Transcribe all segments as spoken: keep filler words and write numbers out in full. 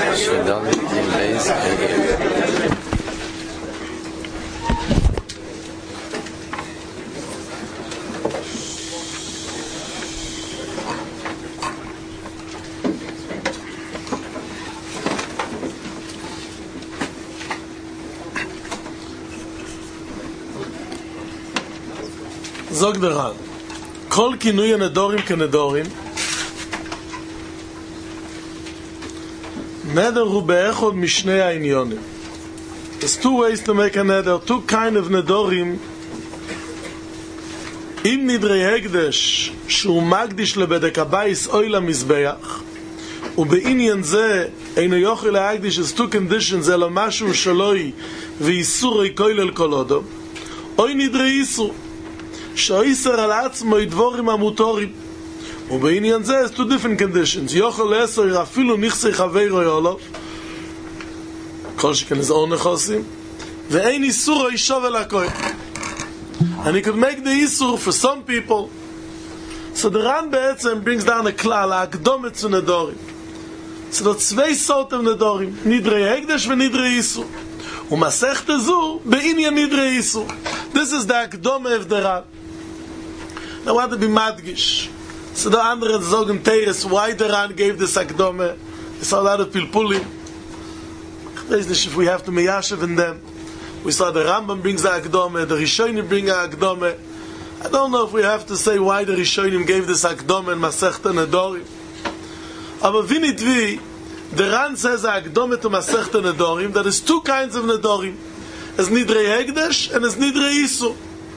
Shidali in base again. זוג דרן כל כינוי הנדורים כנדורים נדר הוא באחד משני העניונים. There's two ways to make a neder, two kind of נדורים. אם נדרי הקדש שהוא מקדיש לבדק הבייס אוי למזבח ובעניין זה אינו יוכל להקדיש is two conditions אלא משהו שלוי ואיסורי כולל כל אודו אוי נדרי איסור שאיסר על עצמו דבורים המותורים ובעניין זה יש two different conditions יוכל לאסור אפילו נכסי חברו יולוף כל שכן איזה אור נכוסים ואין איסור או אישוב אל הכוי and he could make the איסור for some people so the Ran בעצם brings down a כלל ההקדומת zu נדורים so the zwei sorten נדורים נדרי הקדש ונדרי איסור ומסכת זו בעניין נדרי איסור this is the הקדומה of the Ran. I want to be madgish. So the andere zogen Teres, why the Ran gave this akdome? We saw a lot of pilpulim. I don't know if we have to meyashev in them. We saw the Rambam brings the akdome, the Rishonim bring the akdome. I don't know if we have to say why the Rishonim gave this akdome in Masechta Nedorim. Aber vinitvi, the Ran says the akdome to Masechta Nedorim, that is two kinds of Nedorim. There's Nidrei Hegdesh and there's Nidrei Isu.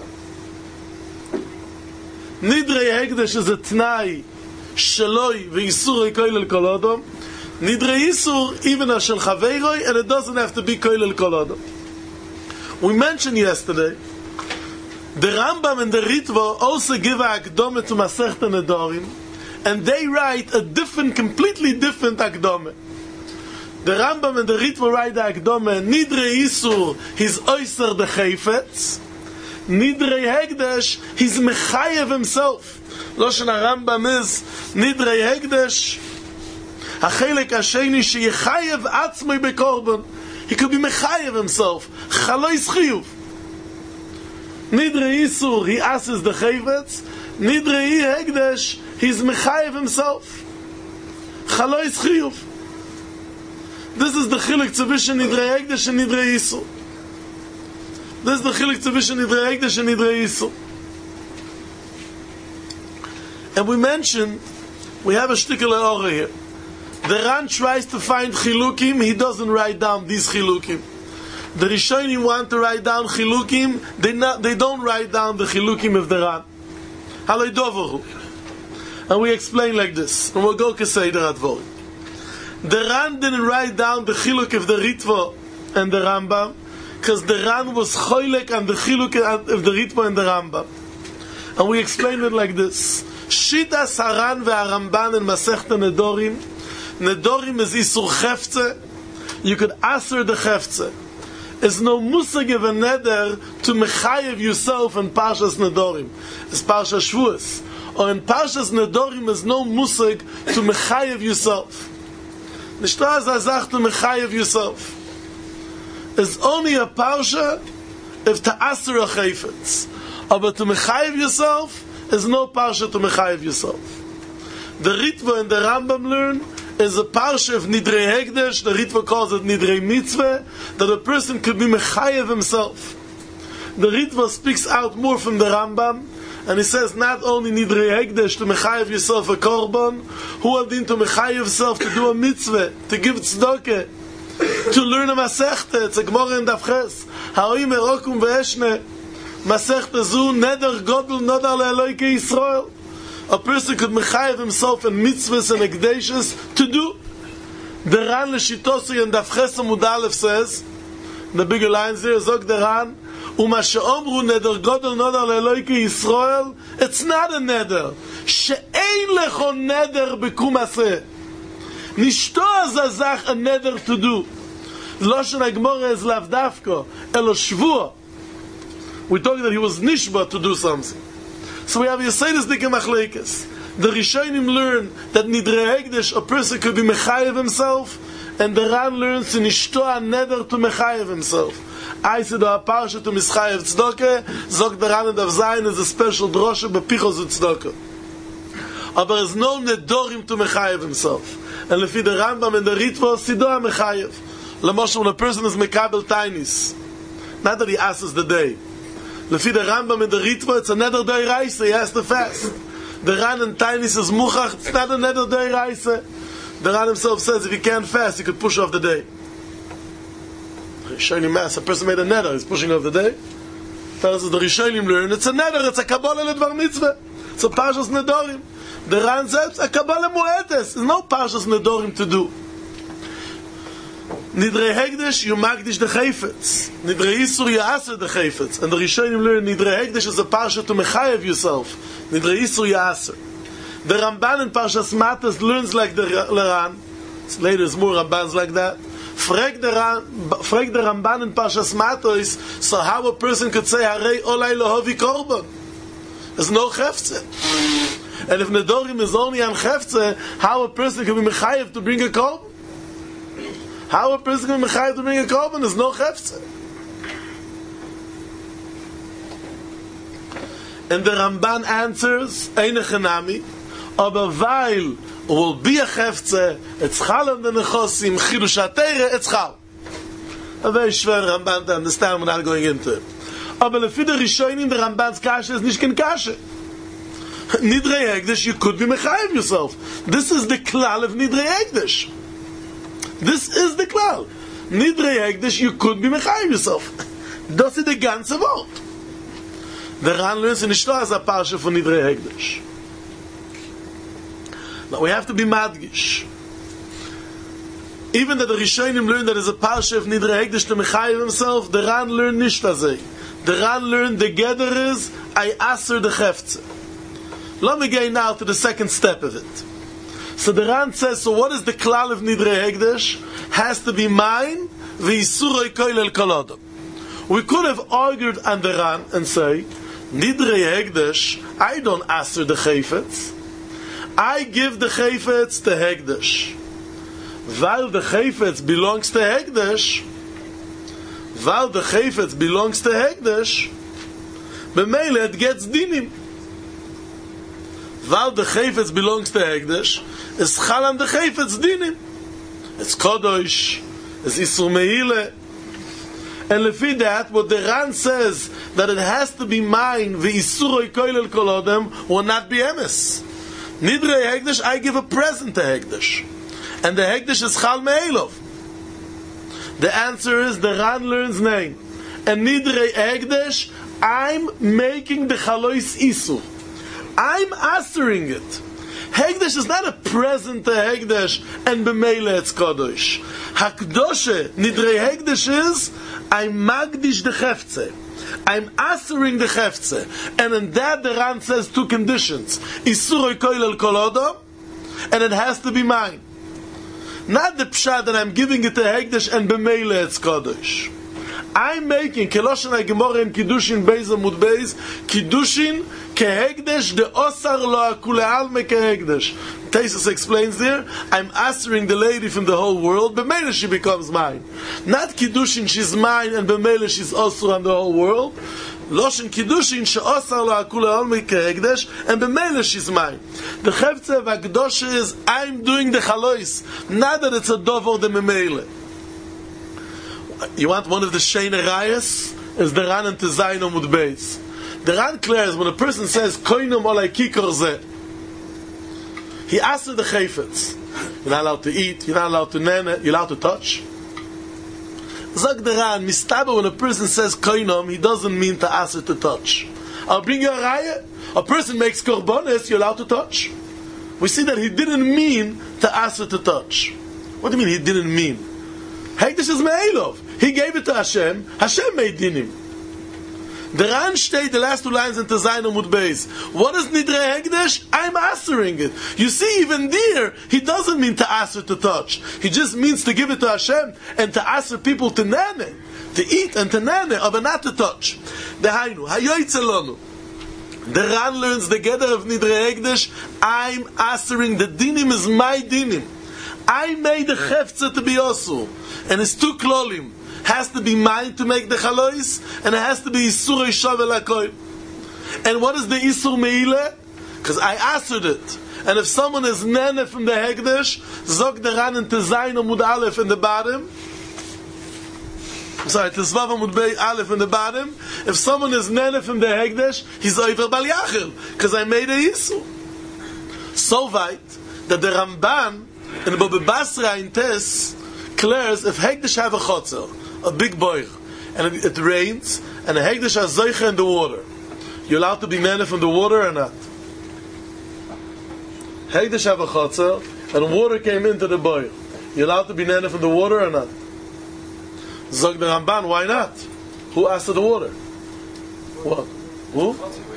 Nidrei Hegdesh is a Tnai Sheloi V'Yisuroi Koilel Kol Odom. Nidrei Isur even a Shel Chaveiroi, and it doesn't have to be Koilel Kol Odom. We mentioned yesterday the Rambam and the Ritva also give a Akdome to Masechta Nedorim, and they write a different, completely different Akdome. The Rambam and the Ritva write the Akdome Nidrei Isur he's Oyser the Chayfetz, Nidrei Hegdesh he's Mechayev himself. Loshen HaRambam is Nidrei Hegdesh Hachelek Hasheni sheyechayev atzmoi bekorban. He could be Mechayev himself. Chaloi Schiyuv. Nidrei Isur he asks the Chayvetz. Nidrei Hegdesh he's Mechayev himself. Chaloi Schiyuv. This is the chiluk tzavishon Nidrei Hegdesh and Nidrei Isur. This is the chiluk tzavishon Nidrei Hegdesh and Nidrei Isur. And we mentioned, we have a shtickle orah here. The Ran tries to find chilukim, he doesn't write down these chilukim. The Rishonim want to write down chilukim, they not, they don't write down the chilukim of the Ran. Haloi dovaru. And we explain like this, and we'll go keseder advorim. The Ran didn't write down the chiluk of the Ritva and the Rambam, because the Ran was choylek on the chiluk of the Ritva and the Rambam. And we explained it like this. Shitas Haran ve'Aramban in Masechta Nedorim. Nedorim is Isur Chefze. You could answer the Chefze. There's no musag of a neder to mechayev yourself in Parshas Nedorim. It's Parshas Shavuos. Or in Parshas Nedorim there's no musag to mechayev yourself. Nishtaz azach to mechayev yourself. It's only a Parsha if to answer a Chayfetz. But to mechayev yourself is no Parsha to mechayev yourself. The Ritva and the Rambam learn is a Parsha of Nidrei Hegdesh. The Ritva calls it Nidrei Mitzvah, that a person could be mechayev himself. The Ritva speaks out more from the Rambam, and he says not only Nidrei Hegdesh to mechayev yourself a korban, who are din to mechayev yourself to do a mitzvah, to give tzedakah, to learn a Masechta. It's a Gemara in Daf Ches. Ha'oim erokum ve'eshne Masechta zu neder godel nodar le'eloike Yisrael. A person could mechayev himself in mitzvahs and ekdeshes to do. The Ran l'shitosi and Daf Ches Amud Aleph says, the bigger lines there, Zog the Ran, Uma she'omru neder godel nodar le'eloike Yisrael. It's not a neder. She'ein lecho neder bekum aseh. Nishto azazach a neder to do. Loshen HaGemara is lavdafko, elo shvua. We talk that he was nishba to do something. So we have Yesodis Dike Machlekes. The Rishonim learn that Nidrei Hegdesh, a person could be mechayev himself, And the Ran learns in Ishto HaNeder to Mechayev himself. I said a parsha to Mischayev Tzedakah, zog the Ran and of Zayin is a special drosha bepichos Tzedakah. But there is no nedorim to Mechayev himself. And lefi the Rambam and the Ritva, Sido HaMechayev. Lamoshe, when a person is Mekabel Tainis, not that he asks the day. Lefi the Rambam and the Ritva, it's a neder day reise, he has to fast. The Ran and Tainis is Muchach, it's not a neder day reise. The Ran himself says if he can't fast, he could push off the day. Rishonim Mass, a person made a neder, he's pushing off the day. Tells us the Rishonim learn, it's a neder, it's a Kabbalah Ledvar Mitzvah. It's a Parshas Nedorim. The Ran says, a Kabbalah Mu'etes. There's no Parshas Nedorim to do. Nidrei Hegdesh, you magdish the Chayfetz. Nidrei Yisur, you aser the Chayfetz. And the Rishonim learn, Nidrei Hegdesh is a Parsha to Mechayev yourself. Nidrei Yisur, you aser. The Ramban in Parshas Matas learns like the Ran. Later there's more Rambans like that. Frag the, Ran, frag the Ramban in Parshas Matos, so how a person could say, Harei Olai Lohovi Korban. There's no Chefze. And if Nedorim is only on Chefze, how a person can be Mechayev to bring a Korban? How a person can be Mechayev to bring a Korban? There's no Chefze. And the Ramban answers, Eine Chenami, aber weil will be a Chefze, it's Chal on the Nechosim, Chidush HaTeire, it's Chal. A very schwer Ramban to understand, we're not going into it. Aber lefi the Rishonim, the Ramban's Kasha is nicht kein Kasha. Nidrei Hegdesh, you could be Mechayev yourself. This is the klal of Nidrei Hegdesh. This is the klal. Nidrei Hegdesh, you could be Mechayev yourself. Das ist the ganze Wort. The Ran learns in Ishto as a parsha for Nidrei Hegdesh. Now we have to be madgish. Even that the Rishonim learn that is a parsha of Nidrei Hegdesh to Mechayev himself, the Ran learn nishtazei. The Ran learn the gather is I aser the Chefze. Let me get now to the second step of it. So the Ran says, so what is the klal of Nidrei Hegdesh? Has to be mine, v'yisuroi koilel kolodom. We could have argued on the Ran and say, Nidrei Hegdesh, I don't aser the Chayfetz. I give the Chayfetz to Hegdesh. While the Chayfetz belongs to Hegdesh, while the Chayfetz belongs to Hegdesh, b'meile it gets dinim. While the Chayfetz belongs to Hegdesh, is Chalam the Chayfetz dinim. It's Kodosh, it's Isur Meile. And lefi that, what the Ran says, that it has to be mine, v'Isuroi koilel kolodem, will not be emes. Nidrei Hegdesh, I give a present to Hegdesh. And the Hegdesh is Chal Me'elov. The answer is, the Ran learns name. And Nidrei Hegdesh, I'm making the Chalois Isur. I'm answering it. Hegdesh is not a present to Hegdesh and b'meile it's Kodosh. Hakdoshe, Nidrei Hegdesh is, I'm magdish the Chefze. I'm answering the Chefze. And in that the Ran says two conditions. Isuroi koilel kolodom, and it has to be mine. Not the pshat that I'm giving it to Hegdesh and b'meile it's Kodosh. I'm making Keloshen HaGemorah in Kiddushin Beis Amud Beis Kiddushin kehegdesh de osar lo akuleal me kehegdesh. Taisus explains there, I'm answering the lady from the whole world, b'meila she becomes mine. Not Kiddushin, she's mine, and b'meila she's osar on the whole world. Loshen Kiddushin she osar lo akuleal me kehegdesh, and b'meila she's mine. The Chefze of HaKdosha is, I'm doing the chalois, not that it's a dovor de b'meila. You want one of the Sheina Rayas? Is the Ran and Tezayin Amud Beis. The Ran clears when a person says Koinom olay kikor zeh, he asks the Chayfetz. You're not allowed to eat, you're not allowed to nene, you're allowed to touch. Zog the Ran, mistaba when a person says Koinom, he doesn't mean to ask it to touch. I'll bring you a Raya. A person makes korbanos, you're allowed to touch. We see that he didn't mean to ask it to touch. What do you mean he didn't mean? Hegdesh is Me'elov. He gave it to Hashem. Hashem made dinim. The Ran stayed the last two lines in Tezayin Amud Beis. What is Nidrei Hegdesh? I'm answering it. You see, even there, he doesn't mean to answer to touch. He just means to give it to Hashem and to answer people to nane, to eat and to nane, but not to touch. The Hainu, Hayoytzelonu. The Ran learns the gather of Nidrei Hegdesh. I'm answering the dinim is my dinim. I made the chefza to be osu, and it's two klolim. Has to be mine to make the chalois, and it has to be isur shavel hakoil. And what is the isur meile? Because I answered it. And if someone is nene from the hegdesh, zog the ran into zayin amud aleph in the bottom. Sorry, Tesvav Amud Bey Aleph in the bottom. If someone is nene from the hegdesh, he's over bal yachil, because I made a isur. So weit that the Ramban in Baba Basra in Tes declares if hegdesh have a chotzer, a big boy, and it, it rains, and the hegdesh has zoicha in the water, you're allowed to be nene from the water or not? Hegdesh have a chotzer, and water came into the boy. You're allowed to be nene from the water or not? Zog the Ramban, why not? Who asked for the water? What? Who?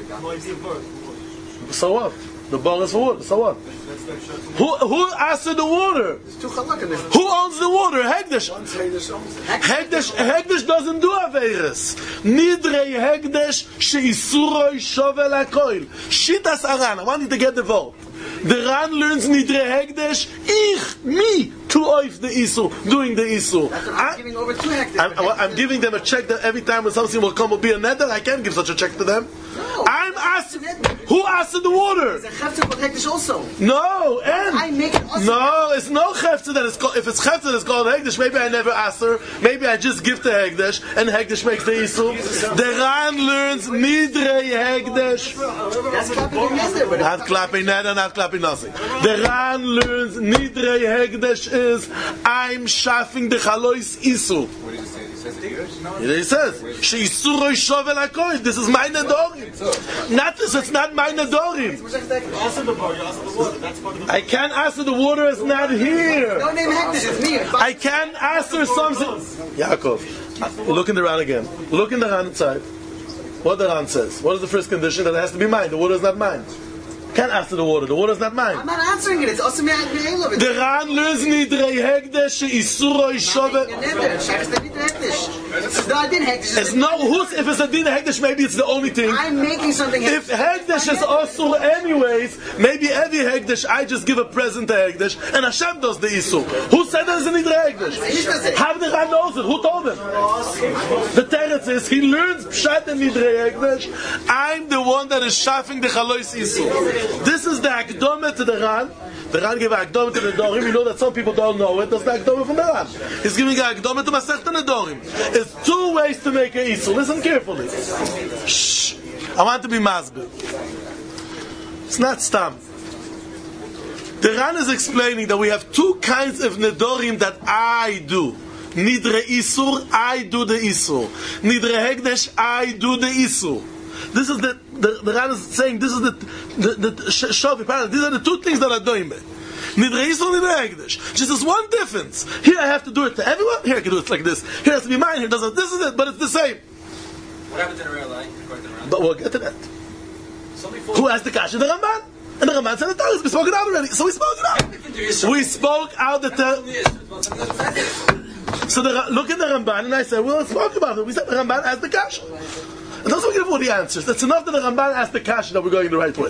So what? The bar is for water, so what? Who who asked for the water? Who owns the water? Hegdesh. Hegdesh Hegdesh doesn't do Averis. Nidrei Hegdesh she'isuroi shovel hakoil. Shitas Aran. I want you to get the vote. The Ran learns Nidrei Hegdesh. Ich, me, to oif the Isur, doing the Isur. I'm giving over two hectares. I'm, I'm giving them a check that every time when something will come will be a neder. I can't give such a check to them. No. I'm asking. Who asked for the water? It's a chefza called hekdesh also. No, and I make it also. no, it's no chefza that is called. If it's chefza that's called hegdesh, maybe I never asked her. Maybe I just give the hegdesh, and hegdesh makes the isur. The Ran learns nidrei hegdesh. That's clapping your hands there, but Not clapping neder, not clapping nothing. The Ran learns nidrei hegdesh is I'm shafing the chalois isur. What did he say? He says it here? He says, "She'isuroi shovel hakoil." This is my nedorim. Not this. It's not my nedorim. I can't answer the water is not here. no name hekdesh, it's me. I can't answer something. Yaakov, look in the Ran again. Look in the Ran inside. What the Ran says. What is the first condition? That it has to be mine. The water is not mine. Can't answer the water. The water is not mine. I'm not answering it. It's also me. I'm The Ran learns nidrei hegdesh she'isuroi shovel. It's no who's if it's a din hegdesh, maybe it's the only thing. I'm making something. If hegdesh is also anyways, maybe every hegdesh I just give a present to hegdesh, and Hashem does the isur. Who said there's a nidrei hegdesh? How the Ran knows it? Who told him? The teretz is he learns pshat and nidrei hegdesh. I'm the one that is shafing the chalois isur. This is the akdome to the Ran. The Ran gave an akdome to the Nedorim. You know that some people don't know it. That's the akdome from the Ran. He's giving an akdome to Masechta Nedorim. It's two ways to make an isur. Listen carefully. Shh. I want to be masbir. It's not stam. The Ran is explaining that we have two kinds of Nedorim that I do. Nidre isur, I do the isur. Nidre hegdesh, I do the isur. This is the the, the Ran is saying this is the the, the shavi parallel. These are the two things that are doing it. Nidrei Yisrael, Nidrei Hegdesh. Just there's one difference. Here I have to do it to everyone. Here I can do it like this. Here it has to be mine. Here doesn't. This is it, but it's the same. What happens in a real life? But we'll get to that. Who asked the kasha? The Ramban. And the Ramban said it. We spoke it out already. So we spoke it out. We spoke out the term. So the, look at the Ramban, and I said, well, let's talk about it. We said the Ramban asked the kasha. And that's what we give all the answers. That's enough that the Ramban asked the kasha that we're going the right way.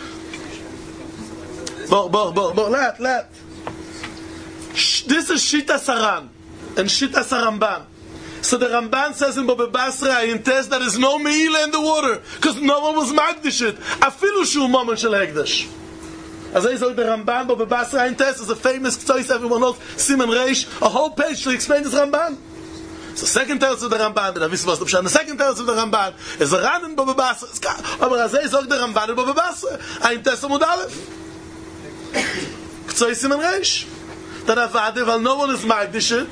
Bo, bo, bo, bo, let, let. This is Shita Saran and Shita Saramban. So the Ramban says in Baba Basra in Tes there is no meila in the water because no one was magdish it. Afilu shu moment shel hegdash. As I said, the Ramban Baba Basra in Tes is a famous ktsois everyone knows. Simon Reish, a whole page to explain this Ramban. So second tells of the Ramban, the Navis was the second tells of the Ramban is the Ran in Baba Basra. Aber as I said, the Ramban in Baba Basra in Tes Amud Aleph. Ktsois Simon Reish. That avade, while no one is magdish it.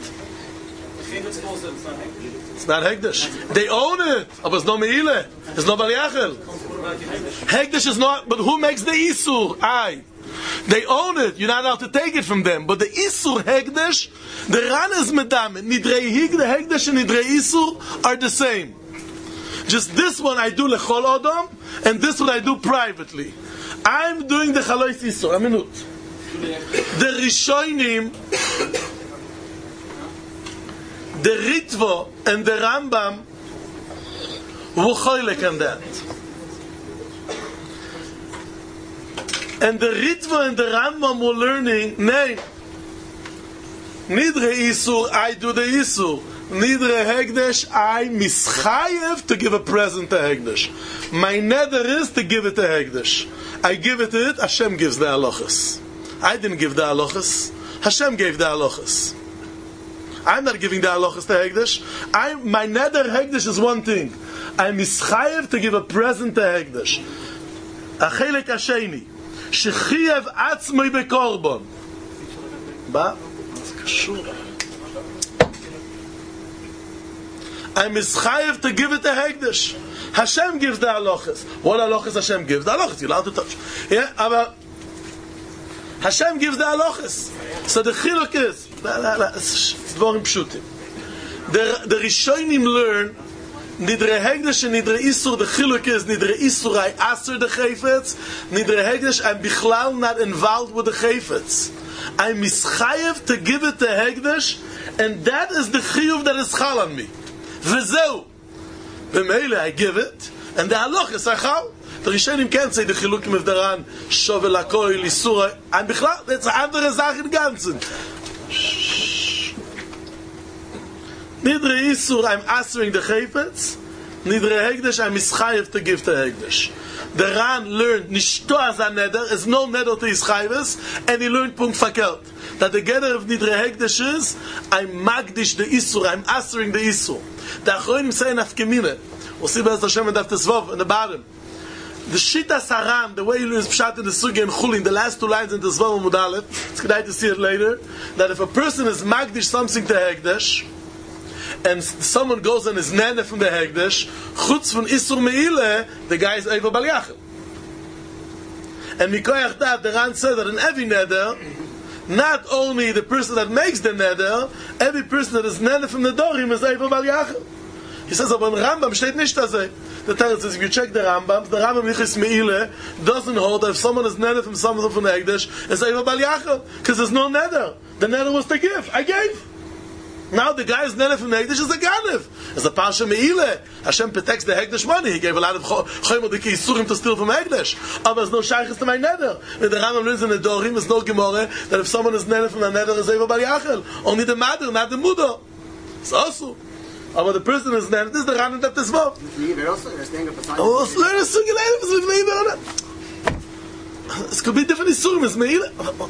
It's not Hegdesh. They own it. But it's no Meile. It's no Baliachel. Hegdesh is not, but who makes the Isur? I. They own it. You're not allowed to take it from them. But the Isur Hegdesh, the Ran is Medam. Nidrei Hegdesh and Nidrei Isur are the same. Just this one I do Lechol Odom, and this one I do privately. I'm doing the Chalois Isur. A minute. The Rishonim, the Ritvo and the Rambam were choilek on that. And the Ritvo and the Rambam were learning, nay, Nidre Isur, I do the Isur. Nidre Hegdesh, I mischayev to give a present to Hegdesh. My nether is to give it to Hegdesh. I give it to it, Hashem gives the halachas. I didn't give the halachas. Hashem gave the halachas. I'm not giving the halachas to Hegdesh. I, my nether Hegdesh is one thing. I'm mischayev to give a present to Hegdesh. Achelek Hasheni. Shechiyev atzmoi bekorbon. Ba? I'm mischayev to give it to Hegdesh. Hashem gives the halachas. What halachas Hashem gives? The halachas, you're allowed to touch. Yeah, but Hashem gives the halachas. So the chiluk is, dvorim pshutim. The, the Rishonim learn, Nidre Hegdesh and Nidre Isur, the chiluk is, Nidre Isur, I aser the chayfetz, Nidre Hegdesh, I'm bichlal not involved with the chayfetz. I'm mischayev to give it to Hegdesh, and that is the chiyuv that is chal on me. V'zeu. B'meile, I give it, and the halachas are chal. The Rishonim can't say the chilukim of the Ran, shovel hakoil, Isur, I'm bichlal, that's a andere Sache in Ganzen. Nidre Isur, I'm answering the chayfetz. Nidre Hegdesh, I'm mischayev to give to Hegdesh. The Ran learned nishto as a neder, is no neder to his chayves, and he learned punkt fakelt. That the gather of Nidre Hegdesh is, I'm magdish the Isur, I'm answering the Isur. The Achronim say in Afkemine, we'll see Be'ez Hashem and After Svov, in the bottom. The Shita Saran, the way he learns Pshat in the Sugi and Chulin, the last two lines in the Svov and Mudalef, it's good to see it later, that if a person is magdish something to Hegdesh, and someone goes and is nene from the Hegdesh, chutz von Isur Meile, the guy is Eiva Bal Yachel. And Mikoyach that, the Ran said that in every neder, not only the person that makes the neder, every person that is nene from the Dorim is Eiva Bal Yachel. He says, aber in Rambam steht nicht das. The Teretz says, if you check the Rambam, the Rambam Yichis Meile doesn't hold that if someone is neder from someone from the Hegdesh, it's Eiva Bal Yachel, because there's no neder. The neder was to give. I gave. Now the guy is Nenef from the Hegdesh is a Ganev. It's a Parsha Meile. Hashem protects the Hegdesh money. He gave a lot of Choymo Diki Yisurim to steal from Hegdesh. Oh, there's no Shaykhis to my Neder. And the Rambam learns in the Dorim, there's no Gemore, that if someone is Nenef from the Neder, is Eva Bal Yachel. Only the Mader, not the Mudo. It's also. Oh, but the person is Nenef, this is the Rambam that is Vav. Oh, learn a Sugi Leilef, this could be different Yisurim, it's Meile.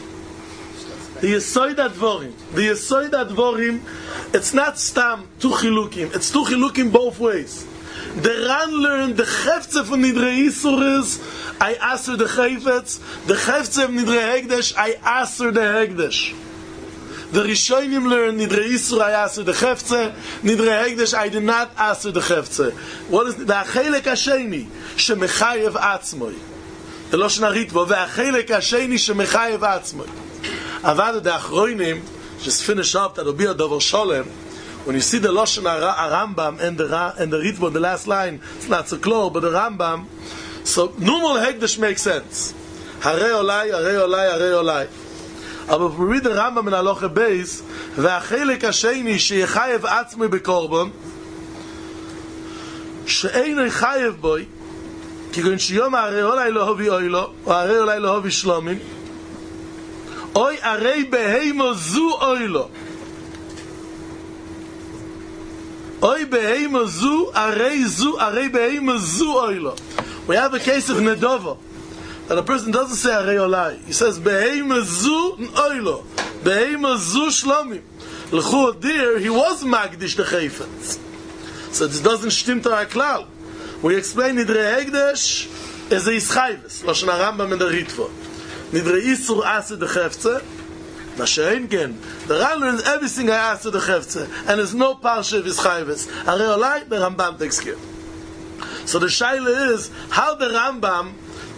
The Yesoid Advorim, the Yesoid Advorim, it's not stam two chilukim. It's two chilukim both ways. The Ran learned the chefze from Nidre Isur is I aser the chayfetz. The chefze of Nidre Hegdesh I aser the Hegdesh. The Rishonim learned Nidre Isur I aser the chefze. Nidre Hegdesh I did not aser the chefze. What is the Achelek Hasheni shemechayev atzmoi? The Lashon Haritva ve'Achelek Hasheni shemechayev atzmoi. Avad the Achroinim, just finish up, that'll be a Dover Sholem. When you see the Lashon Rambam and the and the Ritva, the last line, it's not so close, but the Rambam, so normal Hegdesh makes sense. Harei Olai, Harei Olai, Harei Olai. But if we read the Rambam in Halacha Beis, ve'Achelek Hasheni sheyechayev atzmoi bekorbon, she'eino yechayev boi, kigun sheyom Harei Olai lo hovi oilo, or Harei Olai lo hovi shlomim, Oy arei beheimo zu oilo. Oy beheimo zu arei zu arei beheimo zu oilo. We have a case of Nedova that a person doesn't say arei olai. He says beheimo zu oilo. Beheimo zu shlomim. L'chu dir he was magdish the chayfetz. So this doesn't stim to our klal. We explain Nidre Hegdesh as a ischayves. Lashon Rambam in the Ritva. Nidre Isur aser the chefze, Mashein gen. The Ran learns everything I asked to the chefze, and there's no parsha of his chayves. Arei Olai, the Rambam takes care. So the shaila is how the Rambam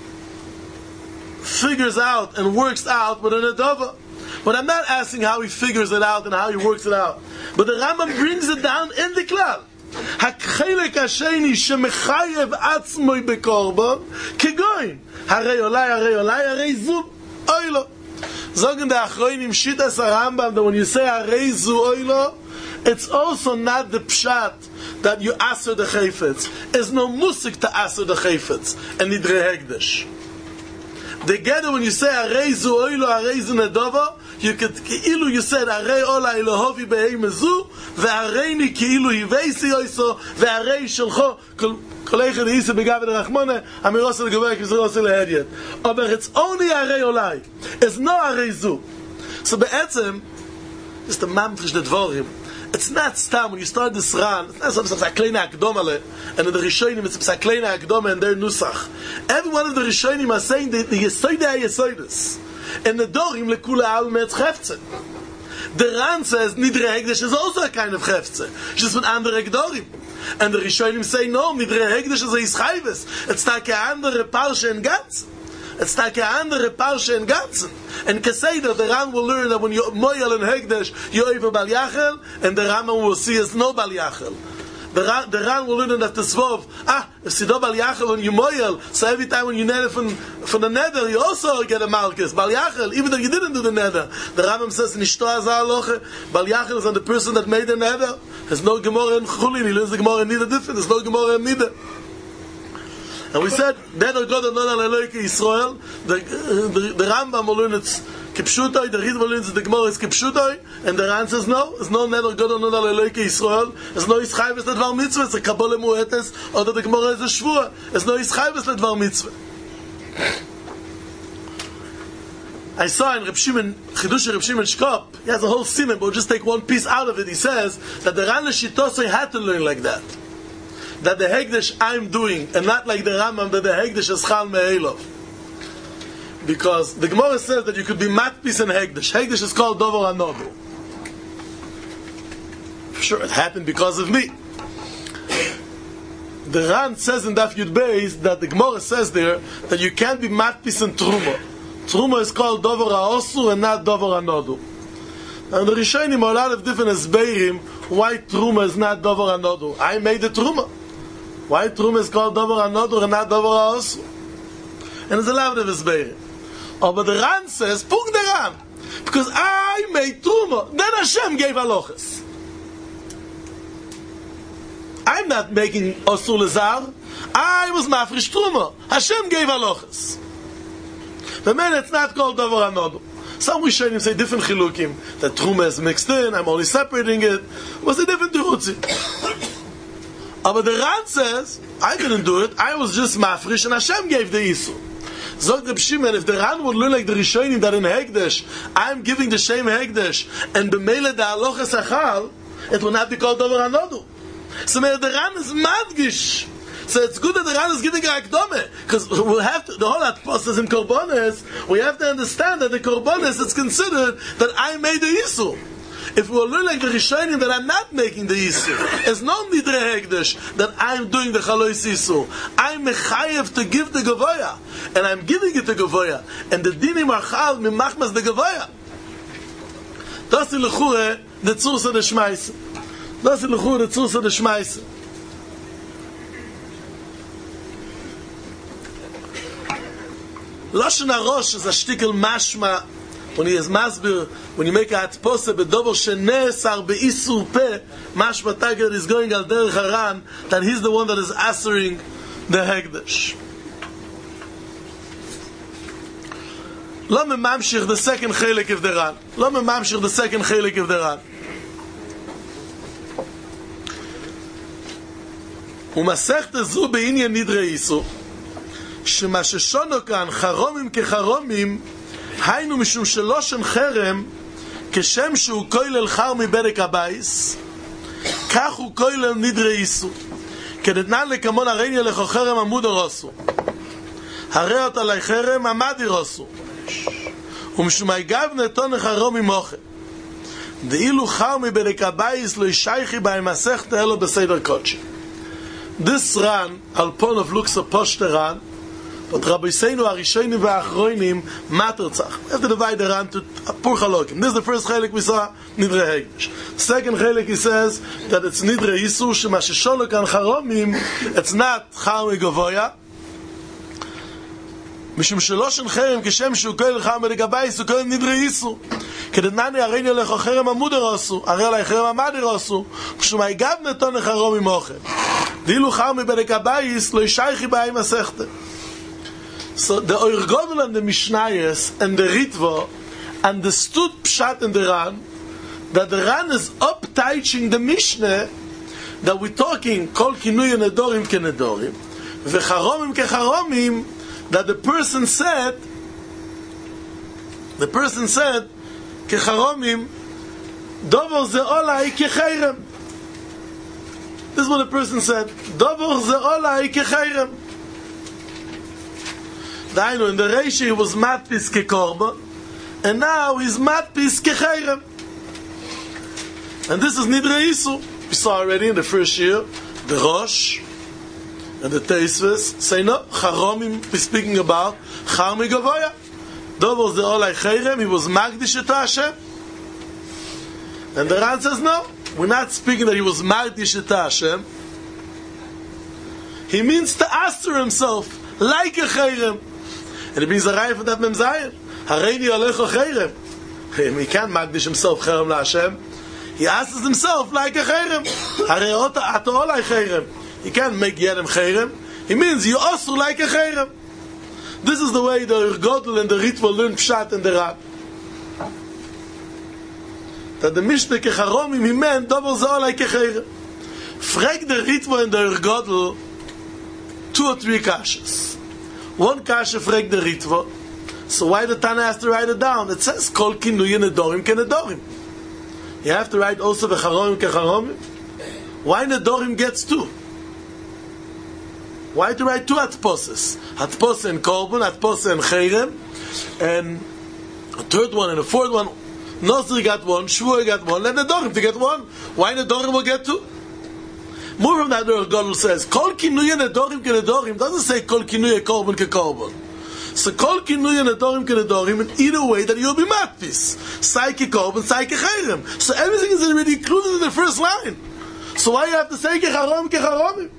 figures out and works out with an Nedova. But I'm not asking how he figures it out and how he works it out. But the Rambam brings it down in the klal. Hakchelek hasheni shemechayev atzmoi bekorbon kegoin harei olai harei olai harei zu oilo. Zogen the Achronim shitas Rambam that when you say harei zu oilo, it's also not the pshat that you aser the chayfetz. There's no musik to aser the chayfetz and Nidre Hegdesh. Together when you say harei zu oilo harei zu nedova, you could כאילו you said הרי עולה אלוהובי בהימזו והריני כאילו היוויסי אויסו והרי שלחו כל אחד ייסה בגבי דרחמונה אמירוסה לגבי כבשרוסה להדיית אבל it's only הרי עולי it's no הרי זו so בעצם it's the mamtrish the dvorim it's not stam when you start this run it's not something like a kleine akdomale and the Rishonim it's a kleine akdome and their nusach every one of the Rishonim are saying that the yesoidei yesoides and the dorim lekula al metz chefze the Ran says nidre hegdesh is also a kind of chefze just with andere dorim and the Rishonim say no nidre hegdesh is a ischayves it's like a andere parsha in ganz it's like a andere parsha in ganzen and Keseda the Ran will learn that when you moyel and hegdesh you over bal yachel and the Rambam will see as no bal yachel. The Ran, the Ran will learn that the Svov, ah, if Sido Bal Yachel when you moyel, so every time when you nether from, from the nether, you also get a Malchus. Bal Yachel, even though you didn't do the nether. The Rambam says, Nishto Azar Loche, Bal Yachel is on the person that made the nether. There's no Gemara in Chulin, he learns the Gemara in neither different, there's no Gemara in neither. And we said, Nether God and not Aleloike Yisrael, the, the, the Rambam will learn it's Kipshutoi, the Rid will learn the Gemara is Kipshutoi, and the Ran says no, there's no Nether God and not Aleloike Yisrael, there's no Yischayves Ledvar Mitzvah, it's a Kabbalah Mu'etes, or that the Gemara is a Shvua, there's no Yischayves Ledvar Mitzvah. I saw in Reb Shimon, Chidush Reb Shimon Shkop, he has a whole simon, but we'll just take one piece out of it. He says that the Ran Shitosoi had to learn like that. That the Hegdesh I'm doing, and not like the Rambam, that the Hegdesh is Chal Me'elov. Because the Gemara says that you could be Matpis and Hegdesh. Hegdesh is called Dover Anodu. Sure, it happened because of me. The Ran says in Daf Yud Beis that the Gemara says there that you can't be Matpis and Truma. Truma is called Dover HaOsu and not Dover Anodu. And the Rishonim are a lot of different Esbeirim why Truma is not Dover Anodu. I made the Truma. Why Truma is called Dover HaNodur and not Dover HaOsu? And there's a lot of Esbeirim. Oh, but the Ran says, Puk the Ran. Because I made Truma. Then Hashem gave halachas. I'm not making Osur Lezar. I was Mafresh Truma. Hashem gave halachas. The man, it's not called Dover HaNodur. Some Rishonim say different chilukim. That Truma is mixed in, I'm only separating it. It was a different Terutzi. But the Ran says, I didn't do it, I was just Mafresh and Hashem gave the Yisur. Zog Reb Shimon, if the Ran would learn like the Rishonim that in Hegdesh, I'm giving the same Hegdesh, and b'meile the Aloches Achal, it will not be called Dover HaNodu. So the Ran is Madgish. So it's good that the Ran is giving a Akdome, because we'll have to, the whole Atpos in Korbanes, we have to understand that the Korbanes, it's considered that I made the Yisur. If we learn like the Rishonim that I'm not making the Yisur, it's no Nidre Hegdesh that I'm doing the Chalois Yisur. I'm Mechayev to give the Gavoya, and I'm giving it to Gavoya, and the Dinim are Chal Mimachmas the Gavoya. Das ist Lechure the Tzursa de Shmeise. Das ist Lechure the Tzursa de Shmeise. Lashon HaRosh is a shtikel mashma. When he is masbir, when you make a hatpose bedover shenesar beisur pe, mashma tager is going al derech haran, that he's the one that is answering the hegdesh. Lo memamshich the second chelik of the Ran. Lo memamshich the second chelik of the Ran. Umasechta zu beinyan nidre isu, shema sheshono kan charomim kecharomim, היינו משום שלושן חרם כשם שהוא כולל חר מברק הבייס כך הוא כולל נדרי איסו כדתנן לכמון הרעניה לכו חרם עמוד הרוסו הרי אותה לי חרם עמד הרוסו ומשום היגב נתון לחרום ממוחה דאילו חר מברק הבייס לא ישייכי בהם מסכת אלו בסדר קודשי. This Ran, al pon of looks a poshter Ran, but Rabbi Seinu Arishonim ve'Achronim matertzach. We have to divide the Ran to pur chalokim. This is the first chelik we saw, Nidre Hegdesh. Second chelik he says that it's Nidre Yisur, shema shesholo kan charomim, it's not Charmi Gavoya. משום שלא שן חרם כשם שהוא כהל חרם בלגבייס הוא כהל נדרי איסו כדתנני הרי נלך חרם עמוד הרוסו הרי עלי חרם עמד הרוסו משום היגב נתון לחרום ממוכם דאילו חרם בלגבייס לא ישייכי בהם מסכת. So the Oir Godel and the Mishnayos and the Ritva understood Pshat in the Ran, that the Ran is up-teaching the Mishnah, that we're talking, Kol Kinui Nedorim Kenedorim, V'charomim Kecharomim, that the person said, the person said, Kecharomim, Dover Ze Olai Kechayrem. This is what the person said. Dover Ze Olai Kechayrem. Dainu, in the Reishi he was Matpis Kekorba, and now he's Matpis Kechayrem. And this is Nidre Isu. We saw already in the first year, the Rosh and the Teisves say no, Charomim is speaking about Charmi Gavoya. Dover Ze Olai Kechayrem, he was Magdish to Hashem. And the Ran says no, we're not speaking that he was Magdish to Hashem. He means to answer himself like a Chayrem. And it means a Rai for that Mem Zayin. Hareini Alecho Chayrem. He can't Magdish himself Chayrem la Hashem. He answers himself like a Chayrem. Hareota Ato Olai Chayrem. He can't make Yedem Chayrem. He means you also like a Chayrem. This is the way the Urgodel and the Ritva learn Pshat and the Ran. That the Mishnah Kecharomim he meant double Zoh like a Chayrem. Frag the Ritva and the Urgodel two or three kashas. One kasha frag the Ritva. So why the Tana has to write it down? It says Kol Kinui Nedorim Kenedorim. You have to write also V'charomim Kecharomim. Why Nedorim gets two? Why to write two Atposes? Atpose and Korban, Atpose and Chayrem, and a third one and a fourth one. Nosri got one, Shvuah got one, and Nedorim to get one. Why Nedorim will get two? More from that, the Gadol says, Kol Kinui Nedorim Kenedorim doesn't say Kol Kinui Korban Kekorban. So Kol Kinui Nedorim Kenedorim in either way that you'll be matpis. Sai Kekorban, Sai Kechayrem. So everything is already included in the first line. So why you have to say Kecharom Kecharomim?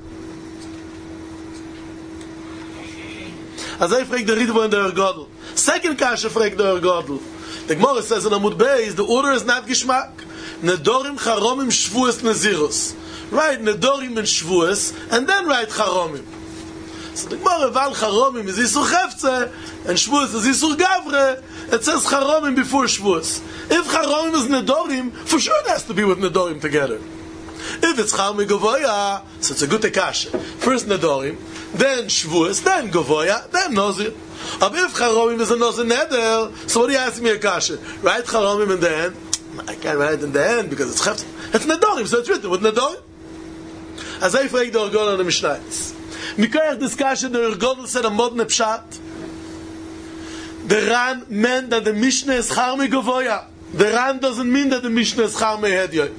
As I frag the Ritva and the Gadol. Second kasha frag the Gadol. The Gemara says in Amud Beis, the order is not Gishmak. Nedorim, Charomim, Shvuas, Nazirus. Right, Nedorim and Shvuas, and then write Charomim. So the Gemara, Val Charomim is Isur Chefze, and Shvuas is Isur Gavre. It says Charomim before Shvuas. If Charomim is Nedorim, for sure it has to be with Nedorim together. If it's Charmi Gavoya, so it's a good Akasha. First Nedorim, then Shvuas, then Gavoya, then Nozir. But if Charomim is a Nozir Neder, so what do you ask me Akasha? Write Charomim in the end? I can't write it in the end because it's Chefze. It's Nedorim, so it's written with Nedorim. As I frag the Urgodel on the Mishnayos. Mikoyach discussion, the Urgodel said a modern Pshat. The Ran meant that the Mishnah is Charmi Gavoya. The Ran doesn't mean that the Mishnah is Charmi Hedyoit.